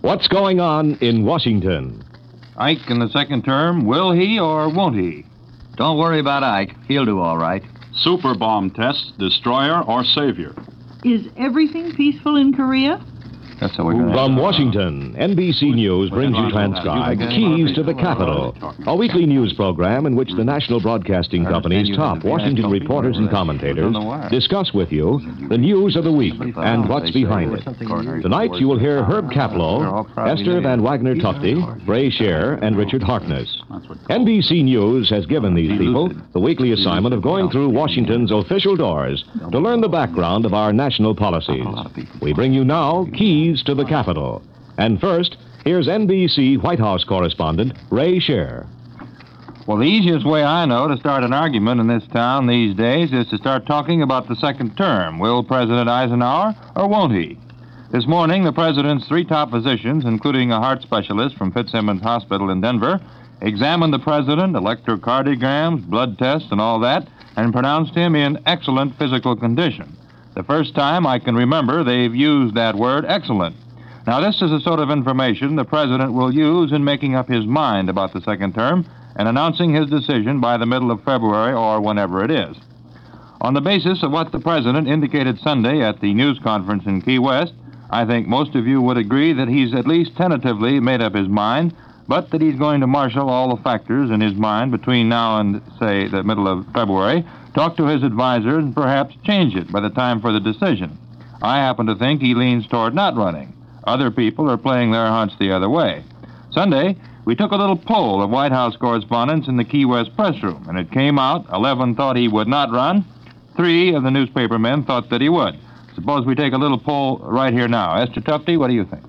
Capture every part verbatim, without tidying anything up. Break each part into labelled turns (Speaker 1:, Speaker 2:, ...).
Speaker 1: What's going on in Washington?
Speaker 2: Ike in the second term, will he or won't he?
Speaker 3: Don't worry about Ike. He'll do all right.
Speaker 4: Super bomb test, destroyer or savior?
Speaker 5: Is everything peaceful in Korea?
Speaker 2: That's how we're going to...
Speaker 1: From Washington, N B C News brings you transcribed Keys to the Capitol, a weekly news program in which the National Broadcasting Company's top Washington reporters and commentators discuss with you the news of the week and what's behind it. Tonight you will hear Herb Kaplow, Esther Van Wagner Tufte, Ray Scher, and Richard Harkness. N B C News has given these people the weekly assignment of going through Washington's official doors to learn the background of our national policies. We bring you now Keys to the Capitol. And first, here's N B C White House correspondent Ray Scher.
Speaker 2: Well, the easiest way I know to start an argument in this town these days is to start talking about the second term. Will President Eisenhower or won't he? This morning, the president's three top physicians, including a heart specialist from Fitzsimmons Hospital in Denver, examined the president, electrocardiograms, blood tests, and all that, and pronounced him in excellent physical condition. The first time I can remember they've used that word, excellent. Now, this is the sort of information the president will use in making up his mind about the second term and announcing his decision by the middle of February or whenever it is. On the basis of what the president indicated Sunday at the news conference in Key West, I think most of you would agree that he's at least tentatively made up his mind, but that he's going to marshal all the factors in his mind between now and, say, the middle of February, talk to his advisors, and perhaps change it by the time for the decision. I happen to think he leans toward not running. Other people are playing their hunch the other way. Sunday, we took a little poll of White House correspondents in the Key West press room, and it came out eleven thought he would not run. Three of the newspaper men thought that he would. Suppose we take a little poll right here now. Esther Tufte, what do you think?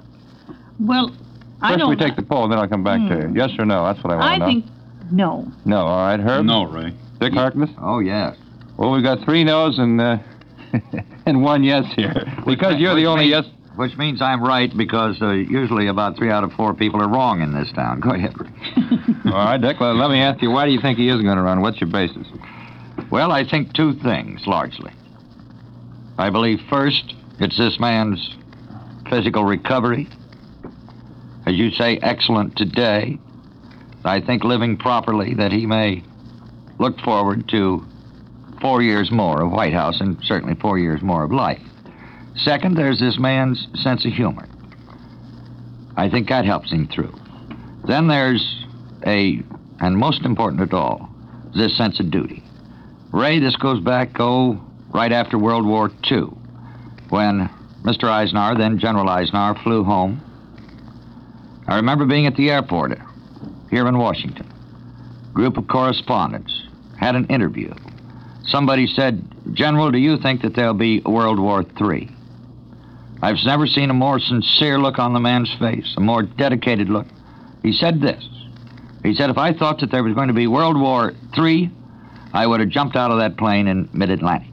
Speaker 5: Well, I
Speaker 2: First
Speaker 5: don't...
Speaker 2: we take the poll, and then I'll come back
Speaker 5: Hmm.
Speaker 2: to you. Yes or no? That's what I want
Speaker 5: I
Speaker 2: to know.
Speaker 5: think no.
Speaker 2: No. All right, Herb?
Speaker 4: No, Ray.
Speaker 2: Dick Harkness?
Speaker 3: Oh, yes.
Speaker 2: Well, we've got three no's and, uh, and one yes here. Because you're the only yes...
Speaker 3: Which means I'm right because uh, usually about three out of four people are wrong in this town. Go ahead, Rick.
Speaker 2: All right, Dick, let let me ask you, why do you think he is going to run? What's your basis?
Speaker 3: Well, I think two things, largely. I believe, first, it's this man's physical recovery. As you say, excellent today. I think living properly that he may look forward to four years more of White House and certainly four years more of life. Second, there's this man's sense of humor. I think that helps him through. Then there's a, and most important of all, this sense of duty. Ray, this goes back, oh, right after World War Two, when Mister Eisenhower, then General Eisenhower, flew home. I remember being at the airport here in Washington. Group of correspondents had an interview. Somebody said, "General, do you think that there'll be World War Three?" I've never seen a more sincere look on the man's face, a more dedicated look. He said this. He said, if I thought that there was going to be World War Three, I would have jumped out of that plane in mid-Atlantic.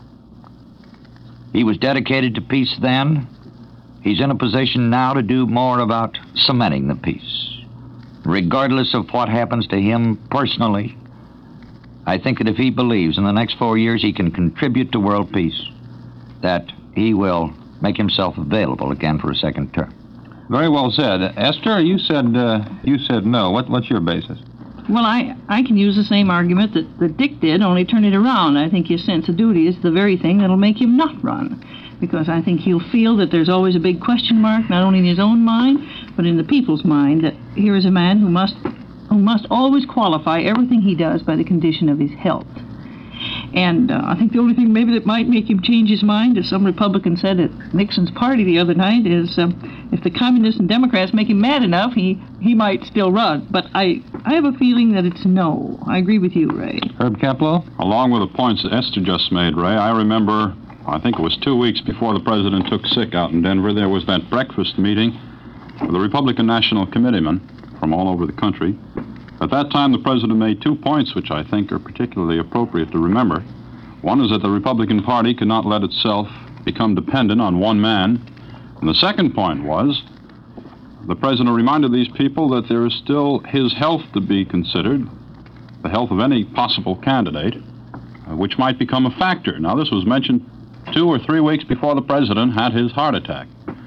Speaker 3: He was dedicated to peace then. He's in a position now to do more about cementing the peace. Regardless of what happens to him personally, I think that if he believes in the next four years he can contribute to world peace, that he will make himself available again for a second term.
Speaker 2: Very well said. Esther, you said uh, you said no. What, what's your basis?
Speaker 5: Well, I, I can use the same argument that, that Dick did, only turn it around. I think his sense of duty is the very thing that'll make him not run. Because I think he'll feel that there's always a big question mark, not only in his own mind, but in the people's mind, that here is a man who must who must always qualify everything he does by the condition of his health. And uh, I think the only thing maybe that might make him change his mind, as some Republican said at Nixon's party the other night, is um, if the communists and Democrats make him mad enough, he, he might still run. But I, I have a feeling that it's no. I agree with you, Ray.
Speaker 2: Herb Kaplow?
Speaker 4: Along with the points that Esther just made, Ray, I remember, I think it was two weeks before the president took sick out in Denver, there was that breakfast meeting with the Republican National Committeemen from all over the country. At that time, the president made two points which I think are particularly appropriate to remember. One is that the Republican Party could not let itself become dependent on one man. And the second point was the president reminded these people that there is still his health to be considered, the health of any possible candidate, uh, which might become a factor. Now, this was mentioned two or three weeks before the president had his heart attack.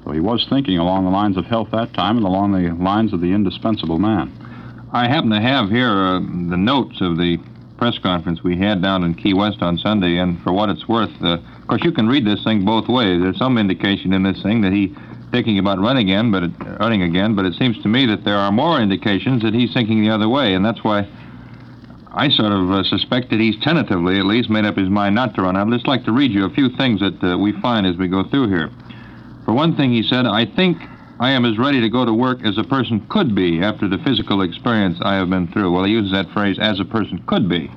Speaker 4: So he was thinking along the lines of health that time and along the lines of the indispensable man.
Speaker 2: I happen to have here uh, the notes of the press conference we had down in Key West on Sunday, and for what it's worth, uh, of course, you can read this thing both ways. There's some indication in this thing that he's thinking about running again, but it, running again, but it seems to me that there are more indications that he's thinking the other way, and that's why I sort of uh, suspect that he's tentatively, at least, made up his mind not to run. I'd just like to read you a few things that uh, we find as we go through here. For one thing, he said, I think I am as ready to go to work as a person could be after the physical experience I have been through. Well, he uses that phrase, as a person could be.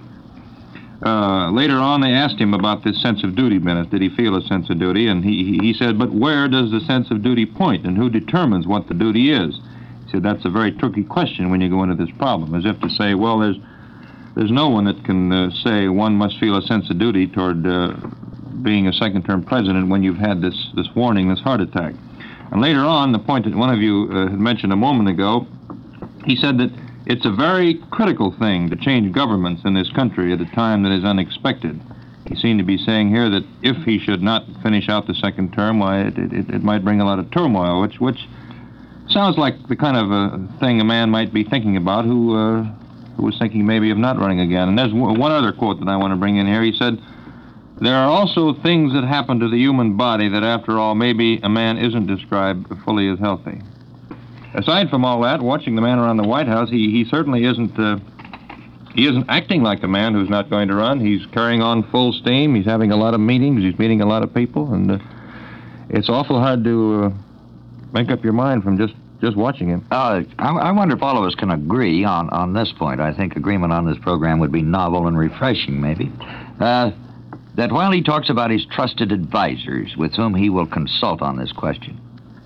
Speaker 2: Uh, later on, they asked him about this sense of duty, Bennett. Did he feel a sense of duty? And he, he said, but where does the sense of duty point, and who determines what the duty is? He said, that's a very tricky question when you go into this problem, as if to say, well, there's there's no one that can uh, say one must feel a sense of duty toward uh, being a second-term president when you've had this, this warning, this heart attack. And later on, the point that one of you uh, had mentioned a moment ago, he said that it's a very critical thing to change governments in this country at a time that is unexpected. He seemed to be saying here that if he should not finish out the second term, why, it, it, it might bring a lot of turmoil, which which sounds like the kind of a thing a man might be thinking about who, uh, who was thinking maybe of not running again. And there's w- one other quote that I want to bring in here. He said, there are also things that happen to the human body that, after all, maybe a man isn't described fully as healthy. Aside from all that, watching the man around the White House, he, he certainly isn't uh, he isn't acting like a man who's not going to run. He's carrying on full steam. He's having a lot of meetings. He's meeting a lot of people, and uh, it's awful hard to uh, make up your mind from just, just watching him.
Speaker 3: Uh, I, I wonder if all of us can agree on, on this point. I think agreement on this program would be novel and refreshing, maybe. Uh, that while he talks about his trusted advisors with whom he will consult on this question,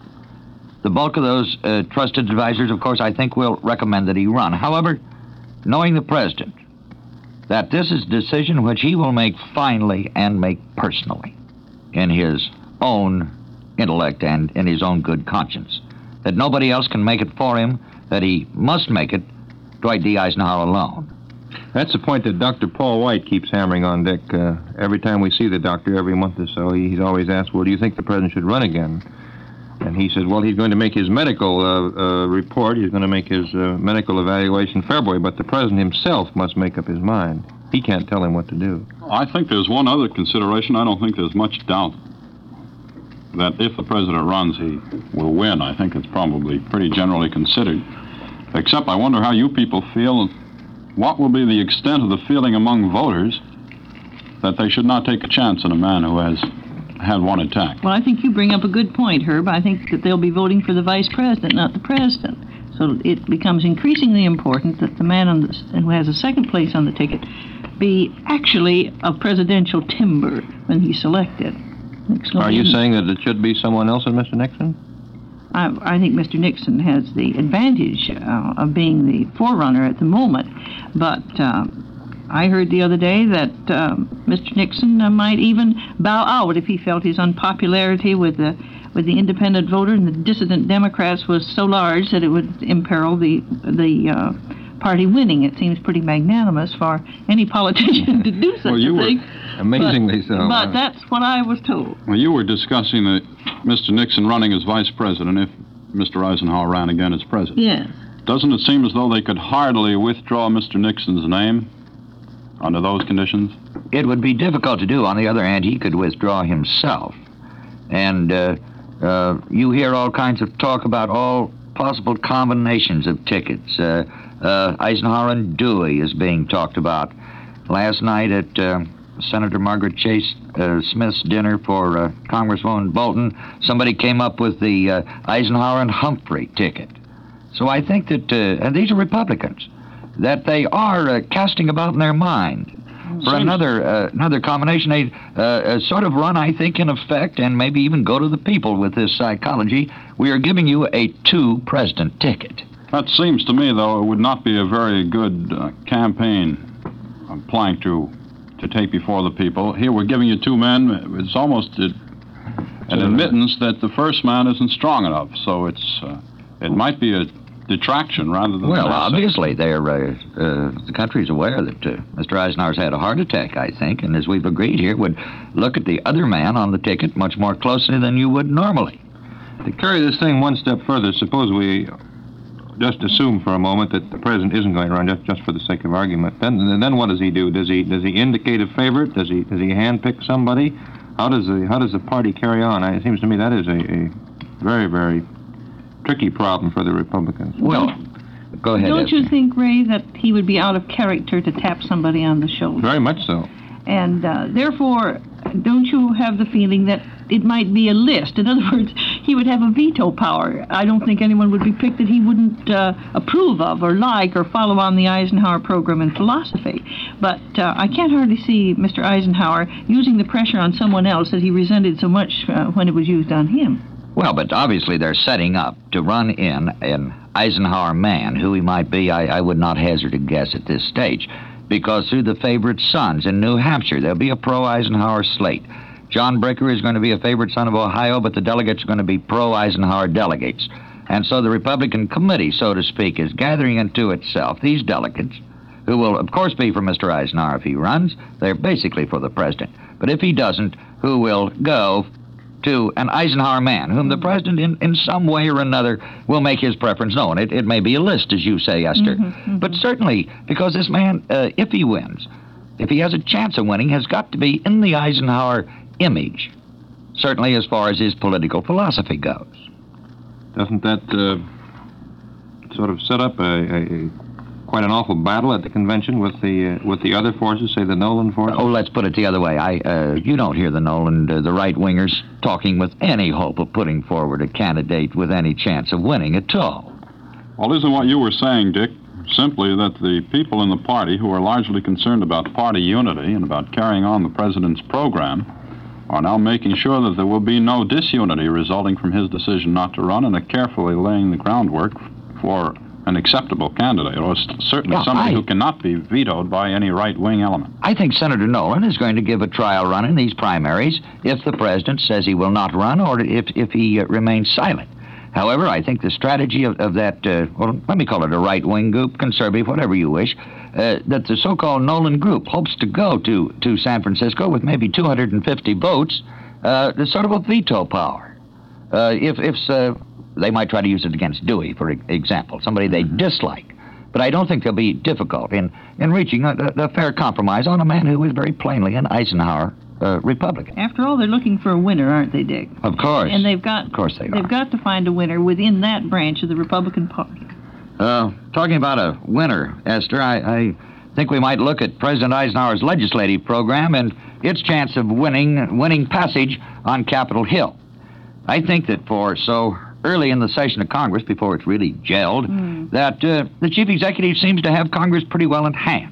Speaker 3: the bulk of those uh, trusted advisors, of course, I think will recommend that he run. However, knowing the president, that this is a decision which he will make finally and make personally in his own intellect and in his own good conscience, that nobody else can make it for him, that he must make it, Dwight D. Eisenhower alone.
Speaker 2: That's the point that Doctor Paul White keeps hammering on, Dick. Uh, every time we see the doctor, every month or so, he, he's always asked, well, do you think the president should run again? And he said, well, he's going to make his medical uh, uh, report, he's going to make his uh, medical evaluation in February, but the president himself must make up his mind. He can't tell him what to do.
Speaker 4: I think there's one other consideration. I don't think there's much doubt that if the president runs, he will win. I think it's probably pretty generally considered. Except I wonder how you people feel. What will be the extent of the feeling among voters that they should not take a chance on a man who has had one attack?
Speaker 5: Well, I think you bring up a good point, Herb. I think that they'll be voting for the vice president, not the president. So it becomes increasingly important that the man on the, who has a second place on the ticket be actually of presidential timber when he's selected.
Speaker 2: Are you saying that it should be someone else than Mister Nixon?
Speaker 5: I, I think Mister Nixon has the advantage uh, of being the forerunner at the moment, but uh, I heard the other day that uh, Mister Nixon uh, might even bow out if he felt his unpopularity with the with the independent voter and the dissident Democrats was so large that it would imperil the the uh, party winning. It seems pretty magnanimous for any politician to do such
Speaker 4: well, you
Speaker 5: a thing.
Speaker 4: Were,
Speaker 2: amazingly
Speaker 5: but,
Speaker 2: so.
Speaker 5: But that's what I was told.
Speaker 4: Well, you were discussing the, Mister Nixon running as vice president if Mister Eisenhower ran again as president.
Speaker 5: Yes.
Speaker 4: Doesn't it seem as though they could hardly withdraw Mister Nixon's name under those conditions?
Speaker 3: It would be difficult to do. On the other hand, he could withdraw himself. And uh, uh, you hear all kinds of talk about all possible combinations of tickets. Uh, uh, Eisenhower and Dewey is being talked about. Last night at uh, Senator Margaret Chase uh, Smith's dinner for uh, Congresswoman Bolton, somebody came up with the uh, Eisenhower and Humphrey ticket. So I think that, uh, and these are Republicans, that they are uh, casting about in their mind for
Speaker 4: Seems-
Speaker 3: another uh, another combination. They uh, uh, sort of run, I think, in effect, and maybe even go to the people with this psychology. We are giving you a two-president ticket.
Speaker 4: That seems to me, though, it would not be a very good uh, campaign uh, plank to to take before the people. Here we're giving you two men. It's almost a, an admittance that the first man isn't strong enough. So it's uh, it might be a detraction rather than...
Speaker 3: Well,
Speaker 4: an asset.
Speaker 3: obviously, they're, uh, uh, the country's aware that uh, Mister Eisenhower's had a heart attack, I think, and as we've agreed here, would look at the other man on the ticket much more closely than you would normally.
Speaker 2: To carry this thing one step further, suppose we just assume for a moment that the president isn't going to run, just, just for the sake of argument. Then, then what does he do? Does he does he indicate a favorite? Does he does he handpick somebody? How does the how does the party carry on? It seems to me that is a, a very very tricky problem for the Republicans.
Speaker 3: Well, go ahead.
Speaker 5: Don't
Speaker 3: Esther.
Speaker 5: you think, Ray, that he would be out of character to tap somebody on the shoulder?
Speaker 2: Very much so.
Speaker 5: And uh, therefore, don't you have the feeling that it might be a list? In other words, he would have a veto power. I don't think anyone would be picked that he wouldn't uh, approve of or like or follow on the Eisenhower program and philosophy. But uh, I can't hardly see Mister Eisenhower using the pressure on someone else that he resented so much uh, when it was used on him.
Speaker 3: Well, but obviously they're setting up to run in an Eisenhower man. Who he might be, I, I would not hazard a guess at this stage. Because through the favorite sons in New Hampshire, there'll be a pro-Eisenhower slate. John Bricker is going to be a favorite son of Ohio, but the delegates are going to be pro-Eisenhower delegates. And so the Republican committee, so to speak, is gathering into itself these delegates, who will, of course, be for Mister Eisenhower if he runs. They're basically for the president. But if he doesn't, who will go to an Eisenhower man, whom the president, in, in some way or another, will make his preference known. It, it may be a list, as you say, Esther.
Speaker 5: Mm-hmm, mm-hmm.
Speaker 3: But certainly, because this man, uh, if he wins, if he has a chance of winning, has got to be in the Eisenhower image, certainly as far as his political philosophy goes.
Speaker 2: Doesn't that uh, sort of set up a, a, a quite an awful battle at the convention with the uh, with the other forces, say the Nolan forces?
Speaker 3: Oh, let's put it the other way. I, uh, you don't hear the Nolan, uh, the right-wingers, talking with any hope of putting forward a candidate with any chance of winning at all.
Speaker 4: Well, isn't what you were saying, Dick, simply that the people in the party who are largely concerned about party unity and about carrying on the president's program are now making sure that there will be no disunity resulting from his decision not to run, and are carefully laying the groundwork for an acceptable candidate, or certainly
Speaker 3: Well,
Speaker 4: somebody
Speaker 3: I-
Speaker 4: who cannot be vetoed by any right-wing element.
Speaker 3: I think Senator Nolan is going to give a trial run in these primaries if the president says he will not run or if, if he uh, remains silent. However, I think the strategy of, of that, uh, well, let me call it a right-wing group, conservative, whatever you wish, uh, that the so-called Nolan group hopes to go to, to San Francisco with maybe two hundred fifty votes, uh, the sort of a veto power. Uh, if if uh, they might try to use it against Dewey, for example, somebody they dislike. But I don't think they'll be difficult in, in reaching a, a fair compromise on a man who is very plainly an Eisenhower uh, Republican.
Speaker 5: After all, they're looking for a winner, aren't they, Dick?
Speaker 3: Of course.
Speaker 5: And they've got
Speaker 3: Of course they
Speaker 5: they've
Speaker 3: are.
Speaker 5: got to find a winner within that branch of the Republican Party.
Speaker 3: Uh, talking about a winner, Esther, I, I think we might look at President Eisenhower's legislative program and its chance of winning winning passage on Capitol Hill. I think that for so early in the session of Congress, before it's really gelled,
Speaker 5: Mm.
Speaker 3: that uh, the chief executive seems to have Congress pretty well in hand.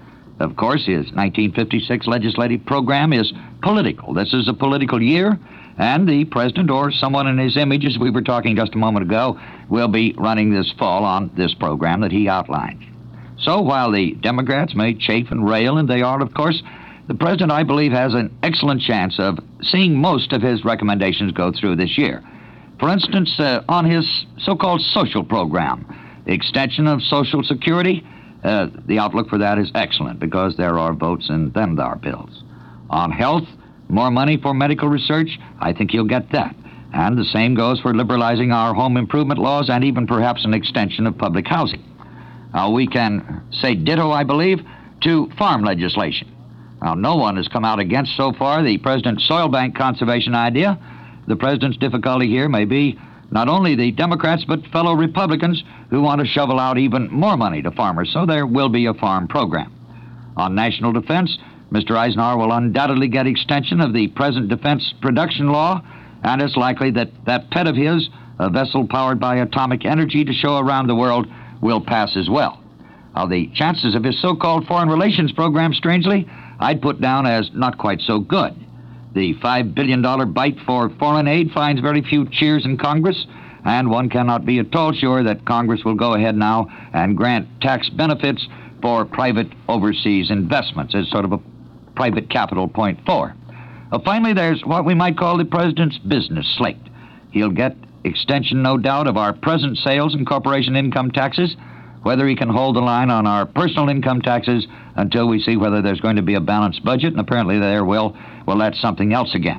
Speaker 3: Of course, his nineteen fifty-six legislative program is political. This is a political year, and the president or someone in his image, as we were talking just a moment ago, will be running this fall on this program that he outlined. So while the Democrats may chafe and rail, and they are, of course, the president, I believe, has an excellent chance of seeing most of his recommendations go through this year. For instance, uh, on his so-called social program, the extension of Social Security, uh, the outlook for that is excellent because there are votes and then there are bills. On health, more money for medical research, I think he'll get that. And the same goes for liberalizing our home improvement laws and even perhaps an extension of public housing. Now, we can say ditto, I believe, to farm legislation. Now, no one has come out against so far the President's soil bank conservation idea. The president's difficulty here may be not only the Democrats, but fellow Republicans who want to shovel out even more money to farmers, so there will be a farm program. On national defense, Mister Eisenhower will undoubtedly get extension of the present defense production law, and it's likely that that pet of his, a vessel powered by atomic energy to show around the world, will pass as well. Now, the chances of his so-called foreign relations program, strangely, I'd put down as not quite so good. The five billion dollars bite for foreign aid finds very few cheers in Congress, and one cannot be at all sure that Congress will go ahead now and grant tax benefits for private overseas investments as sort of a private capital point four. Uh, finally, there's what we might call the president's business slate. He'll get extension, no doubt, of our present sales and corporation income taxes, whether he can hold the line on our personal income taxes until we see whether there's going to be a balanced budget, and apparently there will, well, that's something else again.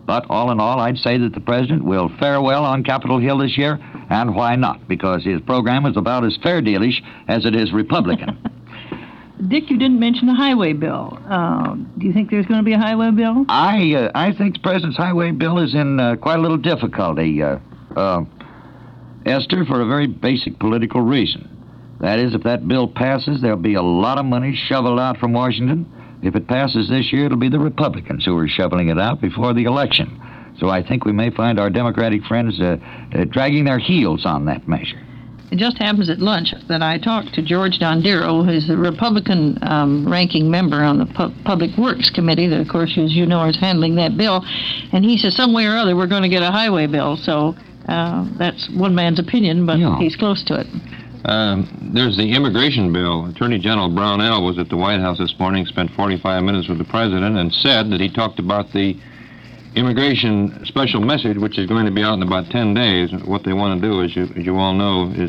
Speaker 3: But all in all, I'd say that the president will fare well on Capitol Hill this year, and why not? Because his program is about as fair dealish as it is Republican.
Speaker 5: Dick, you didn't mention the highway bill. Uh, do you think there's going to be a highway bill?
Speaker 3: I uh, I think the president's highway bill is in uh, quite a little difficulty, uh, uh, Esther, for a very basic political reason. That is, if that bill passes, there'll be a lot of money shoveled out from Washington. If it passes this year, it'll be the Republicans who are shoveling it out before the election. So I think we may find our Democratic friends uh, uh, dragging their heels on that measure.
Speaker 5: It just happens at lunch that I talked to George Dondero, who's the Republican um, ranking member on the Pu- Public Works Committee that, of course, as you know, is handling that bill. And he says some way or other we're going to get a highway bill. So uh, that's one man's opinion, but
Speaker 3: yeah.
Speaker 5: he's close to it.
Speaker 2: Um, there's the immigration bill. Attorney General Brownell was at the White House this morning, spent forty-five minutes with the president, and said that he talked about the immigration special message, which is going to be out in about ten days. What they want to do, as you, as you all know, is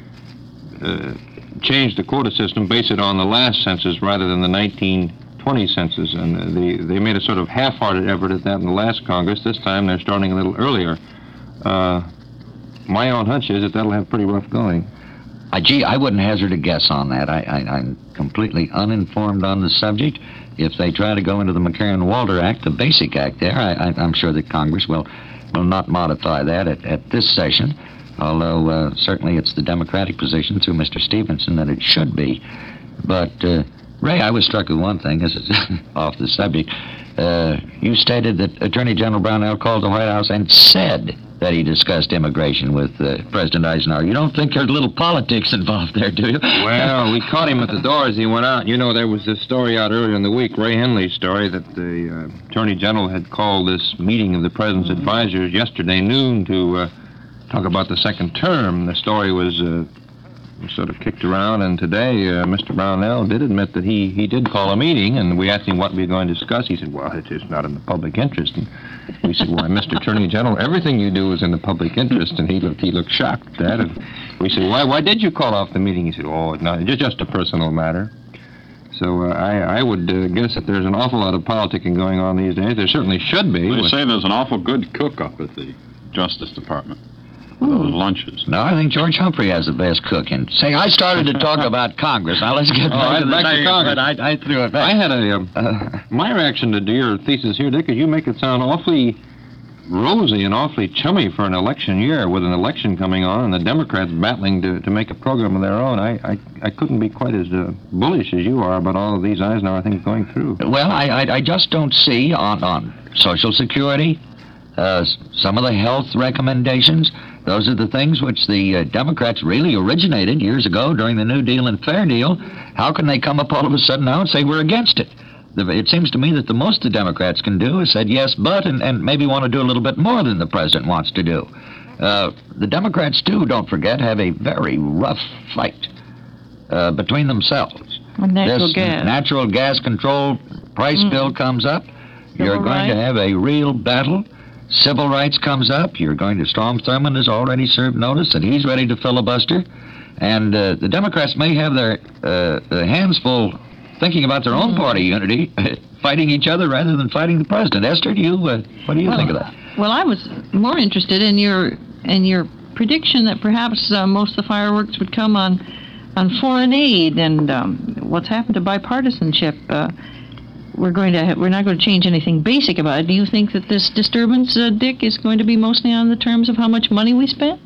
Speaker 2: uh, change the quota system, base it on the last census rather than the nineteen twenty census. And they, they made a sort of half-hearted effort at that in the last Congress. This time they're starting a little earlier. Uh, my own hunch is that that'll have pretty rough going.
Speaker 3: Uh, gee, I wouldn't hazard a guess on that. I, I, I'm completely uninformed on the subject. If they try to go into the McCarran-Walter Act, the basic act there, I, I, I'm sure that Congress will, will not modify that at, at this session, although uh, certainly it's the Democratic position through Mister Stevenson that it should be. But, uh, Ray, I was struck with one thing. This is off the subject. Uh, you stated that Attorney General Brownell called the White House and said that he discussed immigration with uh, President Eisenhower. You don't think there's a little politics involved there, do you?
Speaker 2: Well, we caught him at the door as he went out. You know, there was this story out earlier in the week, Ray Henley's story, that the uh, Attorney General had called this meeting of the President's mm-hmm. advisors yesterday noon to uh, talk about the second term. The story was uh, sort of kicked around, and today uh, Mister Brownell did admit that he, he did call a meeting, and we asked him what we were going to discuss. He said, well, it is not in the public interest. And we said, why, Mister Attorney General, everything you do is in the public interest. And he looked he looked shocked at that. And we said, why why did you call off the meeting? He said, oh, it's not, it's just a personal matter. So uh, I, I would uh, guess that there's an awful lot of politicking going on these days. There certainly should be.
Speaker 4: They
Speaker 2: with...
Speaker 4: say there's an awful good cook up at the Justice Department. Those lunches.
Speaker 3: No, I think George Humphrey has the best cook. And say, I started to talk about Congress. Now let's get
Speaker 2: oh,
Speaker 3: back,
Speaker 2: to,
Speaker 3: to,
Speaker 2: back
Speaker 3: the
Speaker 2: to Congress.
Speaker 3: I, I threw it back.
Speaker 2: I had a um, uh, my reaction to your thesis here, Dick, is you make it sound awfully rosy and awfully chummy for an election year, with an election coming on and the Democrats battling to, to make a program of their own. I I, I couldn't be quite as uh, bullish as you are about all of these Eisenhower things going through.
Speaker 3: Well, I I, I just don't see on on Social Security, uh, some of the health recommendations. Those are the things which the uh, Democrats really originated years ago during the New Deal and Fair Deal. How can they come up all of a sudden now and say we're against it? The, it seems to me that the most the Democrats can do is say yes, but, and, and maybe want to do a little bit more than the president wants to do. Uh, the Democrats, too, don't forget, have a very rough fight uh, between themselves.
Speaker 5: On natural
Speaker 3: this
Speaker 5: gas.
Speaker 3: natural gas control price mm. bill comes up.
Speaker 5: Civil
Speaker 3: You're going
Speaker 5: rights.
Speaker 3: to have a real battle. Civil rights comes up. You're going to... Strom Thurmond has already served notice that he's ready to filibuster. And uh, the Democrats may have their uh, hands full thinking about their own party unity, fighting each other rather than fighting the president. Esther, do you, uh, what do you
Speaker 5: well,
Speaker 3: think of that?
Speaker 5: Well, I was more interested in your in your prediction that perhaps uh, most of the fireworks would come on on foreign aid and um, what's happened to bipartisanship. Uh, we're going to ha- we're not going to change anything basic about it. Do you think that this disturbance, uh, Dick, is going to be mostly on the terms of how much money we spent?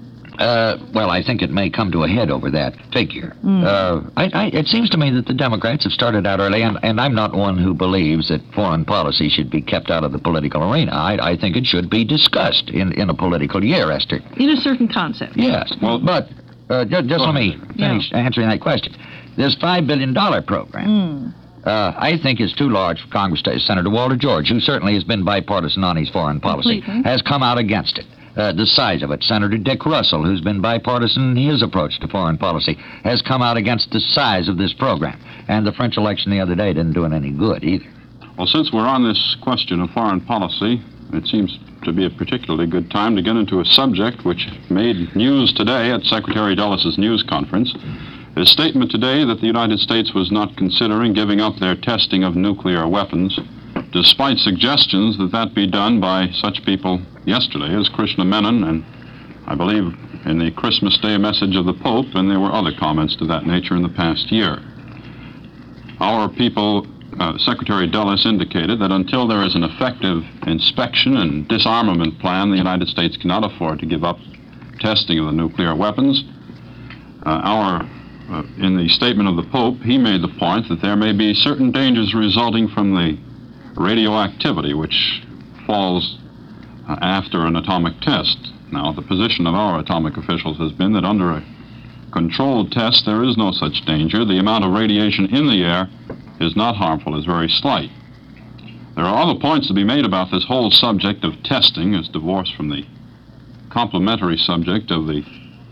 Speaker 3: Uh, well, I think it may come to a head over that figure. Mm. Uh, I, I, it seems to me that the Democrats have started out early, and, and I'm not one who believes that foreign policy should be kept out of the political arena. I, I think it should be discussed in, in a political year, Esther.
Speaker 5: In a certain concept.
Speaker 3: Yes. Well, but uh, just, just let me finish yeah. answering that question. This five billion dollars program, mm. uh, I think is too large for Congress. Senator Walter George, who certainly has been bipartisan on his foreign policy, Completely. has come out against it. Uh, the size of it. Senator Dick Russell, who's been bipartisan in his approach to foreign policy, has come out against the size of this program. And the French election the other day didn't do it any good either.
Speaker 4: Well, since we're on this question of foreign policy, it seems to be a particularly good time to get into a subject which made news today at Secretary Dulles' news conference. His statement today that the United States was not considering giving up their testing of nuclear weapons despite suggestions that that be done by such people yesterday as Krishna Menon and I believe in the Christmas Day message of the Pope, and there were other comments to that nature in the past year. Our people, uh, Secretary Dulles indicated that until there is an effective inspection and disarmament plan, the United States cannot afford to give up testing of the nuclear weapons. Uh, our, uh, in the statement of the Pope, he made the point that there may be certain dangers resulting from the radioactivity which falls uh, after an atomic test. Now, the position of our atomic officials has been that under a controlled test, there is no such danger. The amount of radiation in the air is not harmful, is very slight. There are other points to be made about this whole subject of testing as divorced from the complementary subject of the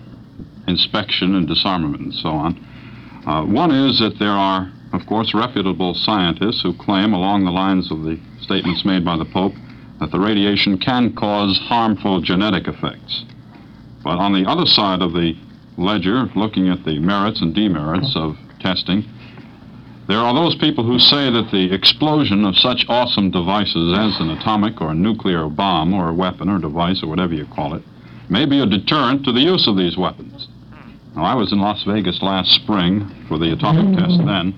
Speaker 4: inspection and disarmament and so on. Uh, one is that there are, of course, reputable scientists who claim, along the lines of the statements made by the Pope, that the radiation can cause harmful genetic effects. But on the other side of the ledger, looking at the merits and demerits of testing, there are those people who say that the explosion of such awesome devices as an atomic or a nuclear bomb or a weapon or device or whatever you call it may be a deterrent to the use of these weapons. Now, I was in Las Vegas last spring for the atomic test then.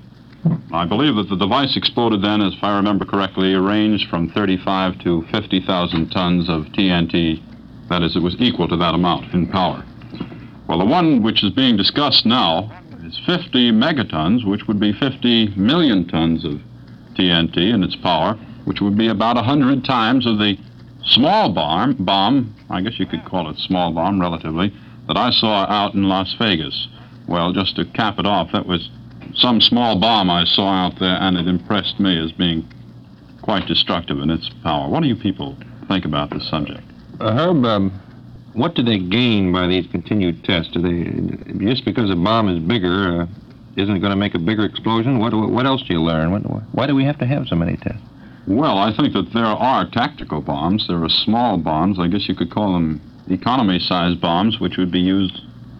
Speaker 4: I believe that the device exploded then, as if I remember correctly, ranged from thirty-five to fifty thousand tons of T N T. That is, it was equal to that amount in power. Well, the one which is being discussed now is fifty megatons, which would be fifty million tons of T N T in its power, which would be about one hundred times of the small bomb, bomb, I guess you could call it small bomb relatively, that I saw out in Las Vegas. Well, just to cap it off, that was some small bomb I saw out there, and it impressed me as being quite destructive in its power. What do you people think about this subject?
Speaker 6: Uh, Herb, um, what do they gain by these continued tests? Do they, just because a bomb is bigger, uh, isn't it going to make a bigger explosion? What, what else do you learn? What, why do we have to have so many tests?
Speaker 4: Well, I think that there are tactical bombs. There are small bombs. I guess you could call them economy-sized bombs, which would be used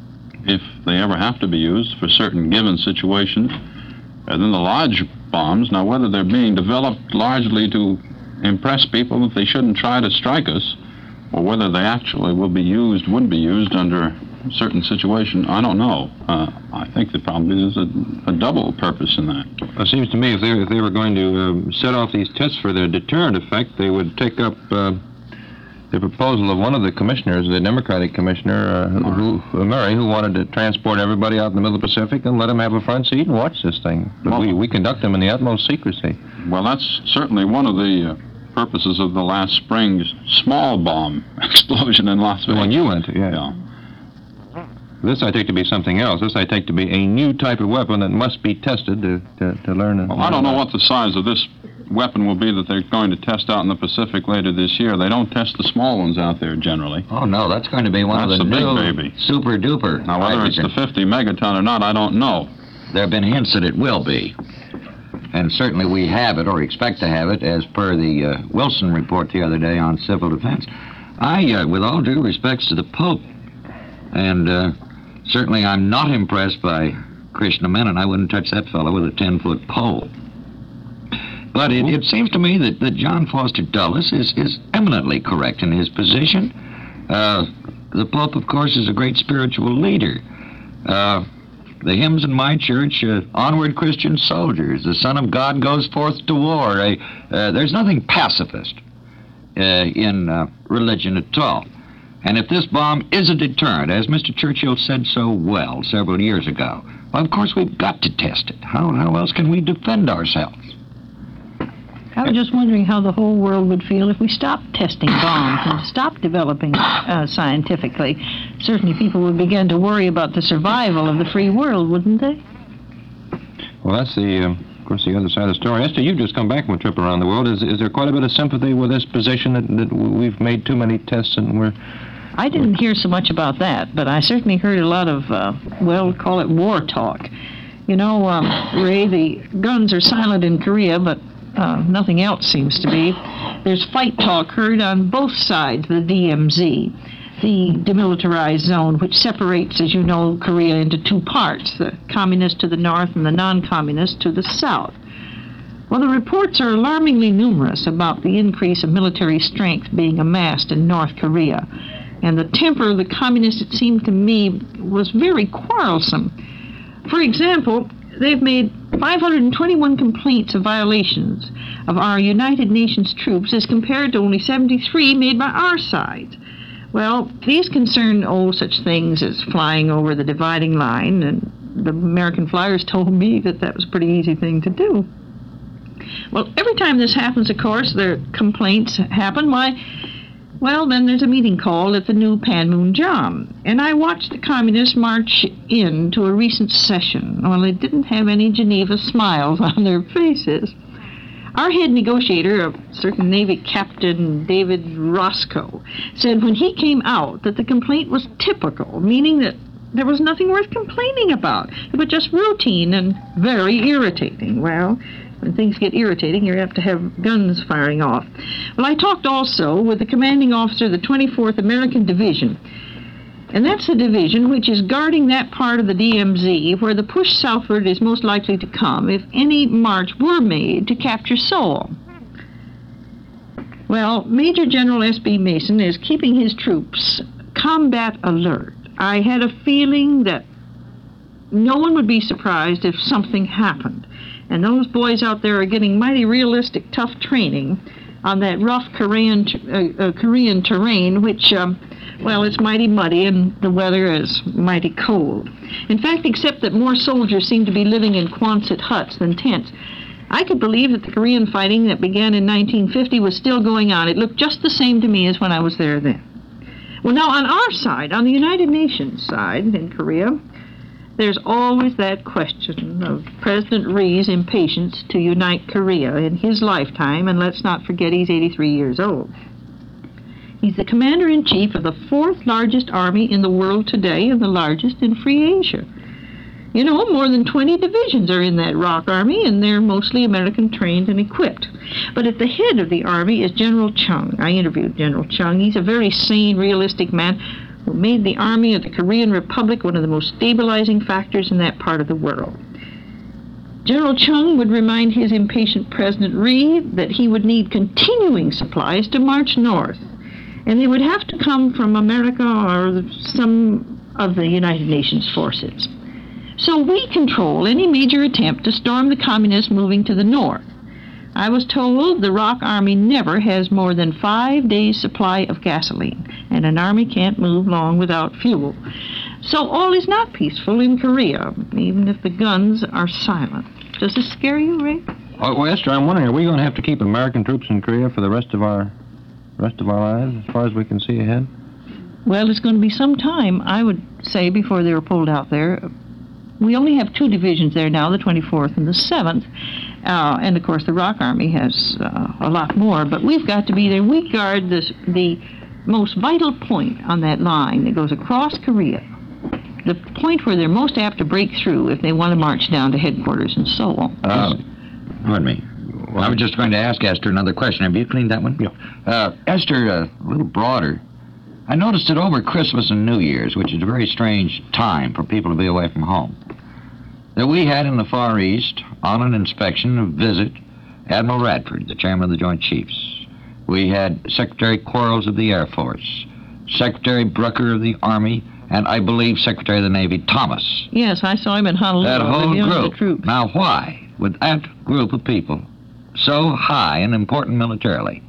Speaker 4: if they ever have to be used for certain given situations. And then the large bombs, now whether they're being developed largely to impress people that they shouldn't try to strike us, or whether they actually will be used, would be used under a certain situation, I don't know. Uh, I think there probably is a, a double purpose in that.
Speaker 6: It seems to me if they, if they were going to um, set off these tests for their deterrent effect, they would take up uh, the proposal of one of the commissioners, the Democratic commissioner, uh, who, who, Murray, who wanted to transport everybody out in the middle of the Pacific and let them have a front seat and watch this thing. But well, we, we conduct them in the utmost secrecy.
Speaker 4: Well, that's certainly one of the uh, purposes of the last spring's small bomb explosion in Las Vegas.
Speaker 6: The one you went to, yeah.
Speaker 4: yeah.
Speaker 6: This I take to be something else. This I take to be a new type of weapon that must be tested to, to, to learn.
Speaker 4: Well, learn I don't know what the size of this weapon will be that they're going to test out in the Pacific later this year. They don't test the small ones out there generally.
Speaker 3: Oh, no, that's going to be one
Speaker 4: that's
Speaker 3: of the
Speaker 4: new
Speaker 3: big baby. super duper.
Speaker 4: Now, whether hydrogen. It's the fifty megaton or not, I don't know.
Speaker 3: There have been hints that it will be. And certainly we have it, or expect to have it, as per the uh, Wilson report the other day on civil defense. I, uh, with all due respects to the Pope, and uh, certainly I'm not impressed by Krishna Menon. I wouldn't touch that fellow with a ten-foot pole. But it, it seems to me that, that John Foster Dulles is, is eminently correct in his position. Uh, the Pope, of course, is a great spiritual leader. Uh, the hymns in my church, uh, onward Christian soldiers, the Son of God goes forth to war. Uh, uh, there's nothing pacifist uh, in uh, religion at all. And if this bomb is a deterrent, as Mister Churchill said so well several years ago, well, of course, we've got to test it. How, how else can we defend ourselves?
Speaker 5: I was just wondering how the whole world would feel if we stopped testing bombs and stopped developing uh, scientifically. Certainly people would begin to worry about the survival of the free world, wouldn't they?
Speaker 6: Well, that's the, uh, of course, the other side of the story. Esther, you've just come back from a trip around the world. Is, is there quite a bit of sympathy with this position that, that we've made too many tests and we're...
Speaker 5: I didn't hear so much about that, but I certainly heard a lot of, uh, well, call it war talk. You know, um, Ray, the guns are silent in Korea, but Uh, nothing else seems to be. There's fight talk heard on both sides, the D M Z, the demilitarized zone, which separates, as you know, Korea into two parts, the communist to the north and the non-communist to the south. Well, the reports are alarmingly numerous about the increase of military strength being amassed in North Korea. And the temper of the communists, it seemed to me, was very quarrelsome. For example, they've made five hundred twenty-one complaints of violations of our United Nations troops as compared to only seventy-three made by our side. Well, these concern, oh, such things as flying over the dividing line, and the American flyers told me that that was a pretty easy thing to do. Well, every time this happens, of course, their complaints happen. Why, well, then there's a meeting called at the new Panmunjom, and I watched the communists march in to a recent session. Well, they didn't have any Geneva smiles on their faces. Our head negotiator, a certain Navy Captain David Roscoe, said when he came out that the complaint was typical, meaning that there was nothing worth complaining about. It was just routine and very irritating. Well, when things get irritating, you have to have guns firing off. Well, I talked also with the commanding officer of the twenty-fourth American Division, and that's the division which is guarding that part of the D M Z where the push southward is most likely to come if any march were made to capture Seoul. Well, Major General S B Mason is keeping his troops combat alert. I had a feeling that no one would be surprised if something happened. And those boys out there are getting mighty realistic, tough training on that rough Korean uh, uh, Korean terrain, which, um, well, it's mighty muddy and the weather is mighty cold. In fact, except that more soldiers seem to be living in Quonset huts than tents, I could believe that the Korean fighting that began in nineteen fifty was still going on. It looked just the same to me as when I was there then. Well, now, on our side, on the United Nations side in Korea, there's always that question of President Rhee's impatience to unite Korea in his lifetime, and let's not forget he's eighty-three years old. He's the commander-in-chief of the fourth largest army in the world today and the largest in free Asia. You know, more than twenty divisions are in that ROK Army, and they're mostly American-trained and equipped. But at the head of the Army is General Chung. I interviewed General Chung. He's a very sane, realistic man who made the Army of the Korean Republic one of the most stabilizing factors in that part of the world. General Chung would remind his impatient President Rhee that he would need continuing supplies to march north, and they would have to come from America or some of the United Nations forces. So we control any major attempt to storm the communists moving to the north. I was told the ROK Army never has more than five days' supply of gasoline, and an army can't move long without fuel. So all is not peaceful in Korea, even if the guns are silent. Does this scare you, Ray?
Speaker 6: Oh, well, Esther, I'm wondering, are we going to have to keep American troops in Korea for the rest of our rest of our lives, as far as we can see ahead?
Speaker 5: Well, it's going to be some time, I would say, before they were pulled out there. We only have two divisions there now, the twenty-fourth and the seventh. Uh, and, of course, the ROK Army has uh, a lot more. But we've got to be there. We guard this, the most vital point on that line that goes across Korea, the point where they're most apt to break through if they want to march down to headquarters and so on.
Speaker 3: Uh, pardon me. Well, I was just going to ask Esther another question. Have you cleaned that one?
Speaker 6: Yeah.
Speaker 3: Uh, Esther, uh, a little broader. I noticed that over Christmas and New Year's, which is a very strange time for people to be away from home, that we had in the Far East, on an inspection, a visit, Admiral Radford, the chairman of the Joint Chiefs. We had Secretary Quarles of the Air Force, Secretary Brucker of the Army, and I believe Secretary of the Navy Thomas.
Speaker 5: Yes, I saw him in Honolulu.
Speaker 3: That whole
Speaker 5: with the
Speaker 3: group.
Speaker 5: troops.
Speaker 3: Now, why would that group of people, so high and important militarily,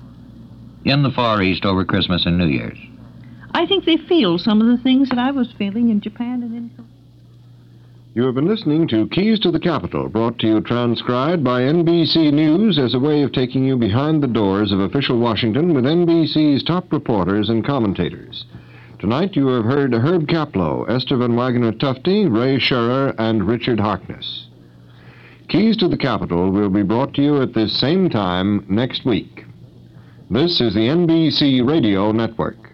Speaker 3: in the Far East over Christmas and New Year's?
Speaker 5: I think they feel some of the things that I was feeling in Japan and in...
Speaker 7: You have been listening to Keys to the Capitol, brought to you transcribed by N B C News as a way of taking you behind the doors of official Washington with N B C's top reporters and commentators. Tonight you have heard Herb Kaplow, Esther Van Wagner-Tufte, Ray Scherer, and Richard Harkness. Keys to the Capitol will be brought to you at this same time next week. This is the N B C Radio Network.